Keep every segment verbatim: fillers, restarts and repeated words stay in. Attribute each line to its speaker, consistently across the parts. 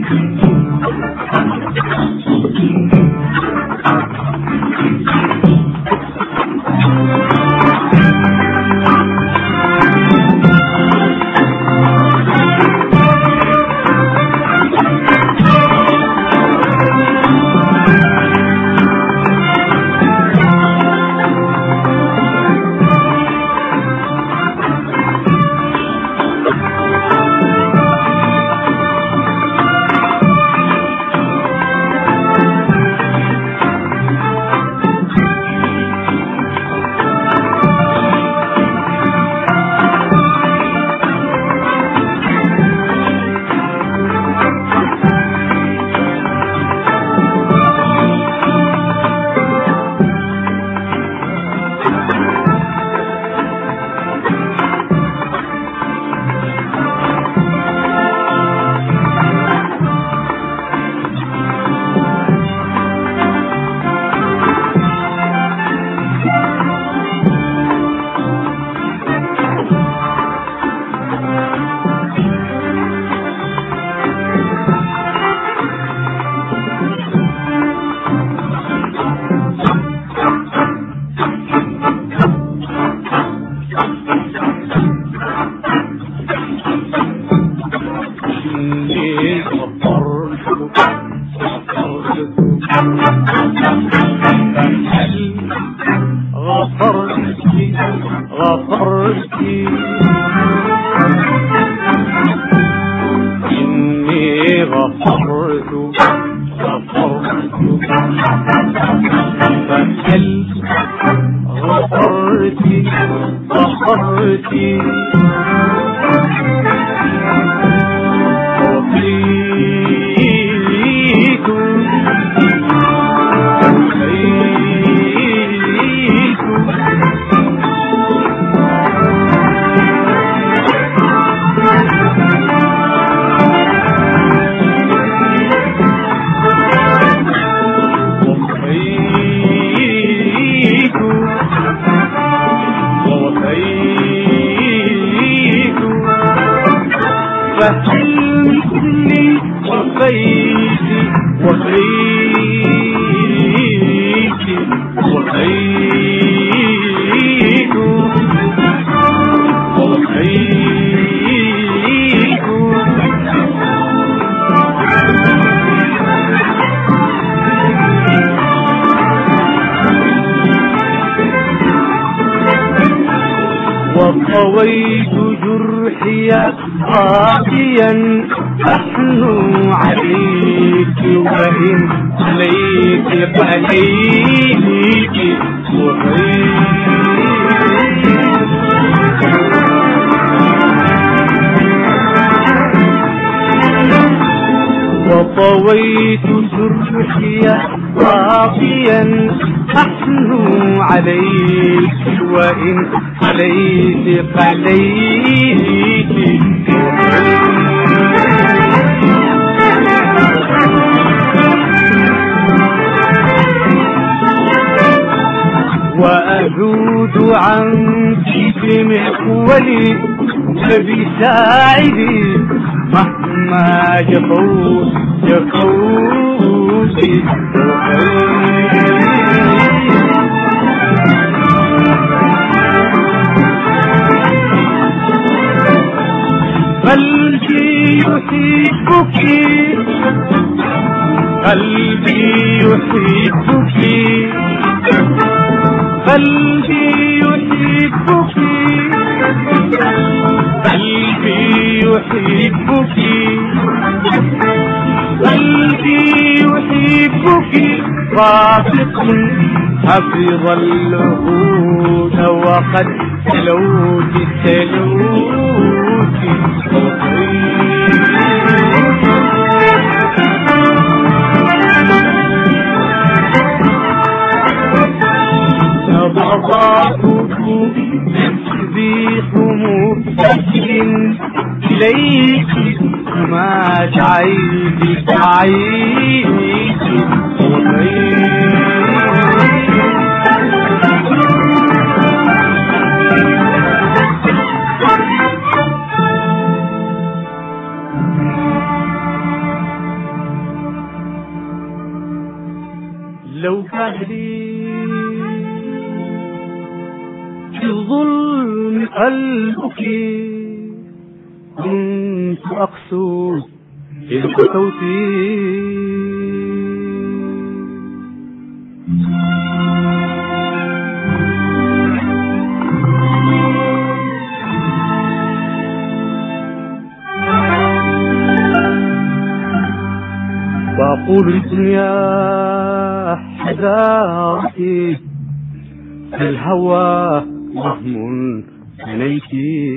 Speaker 1: وطويت جرحي راضيا أحنو عليك وإن عليك فعليك وطويت جرحي راضيا أحنو عليك وإن عليك فعليك وأذود عنك بمحولي فبساعدي مهما جفوت جفوتي قلبي يحبك قلبي يحبك قلبي يحبك قلبي يحبك قلبي يحبك رافق حفظ العهود وقد تلوت تلوت تضاعفت تسبيح مبتسم إليك ما تعيد تعيد لو كان لي في الظلم قلبك كنت أقسو إذ قسوتي. وأقول الدنيا حذارتي في الهوى وهم بنيتي.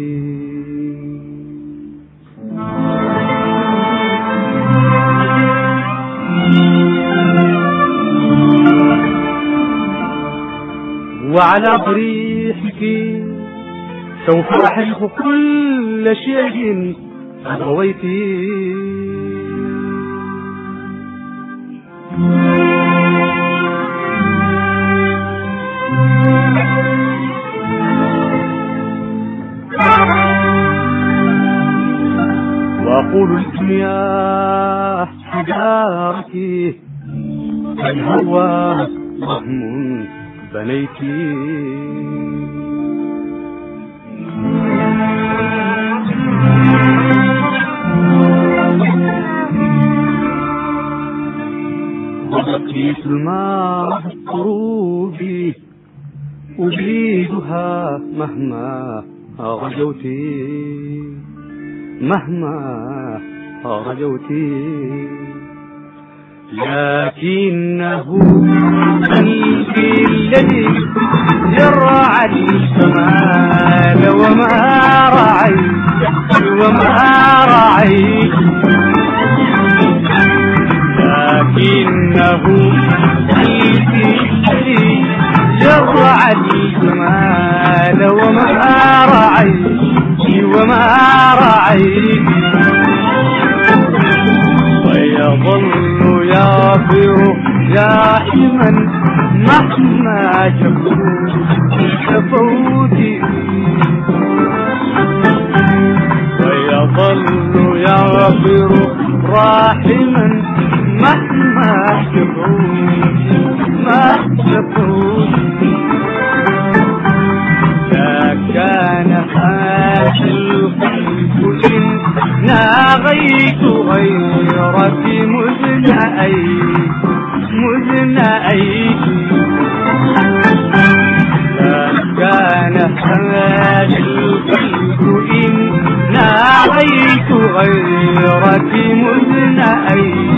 Speaker 1: وعلى ضريحك سوف أحرق كل شيء أغويتي. وأقول الدنيا حجارك الهوى وهم بنيتي. وبقيت الماء الطروب أجيدها مهما رجوتي مهما رجوتي. لكنه قلبي الذي جرع الكمال وما رعيت وما رعيت. لكنه قلبي الذي جرع الكمال وما رعيت وما رعيت. ويظل يغفر دائما مهما شفوتي. ويظل يغفر راحما مهما شفوتي ما شفوتي. لا كان هذا القلب إن ناغيت غيرك مزنأيت مزنأيت. لا كان هذا القلب إن ناغيت غيرك مزنأيت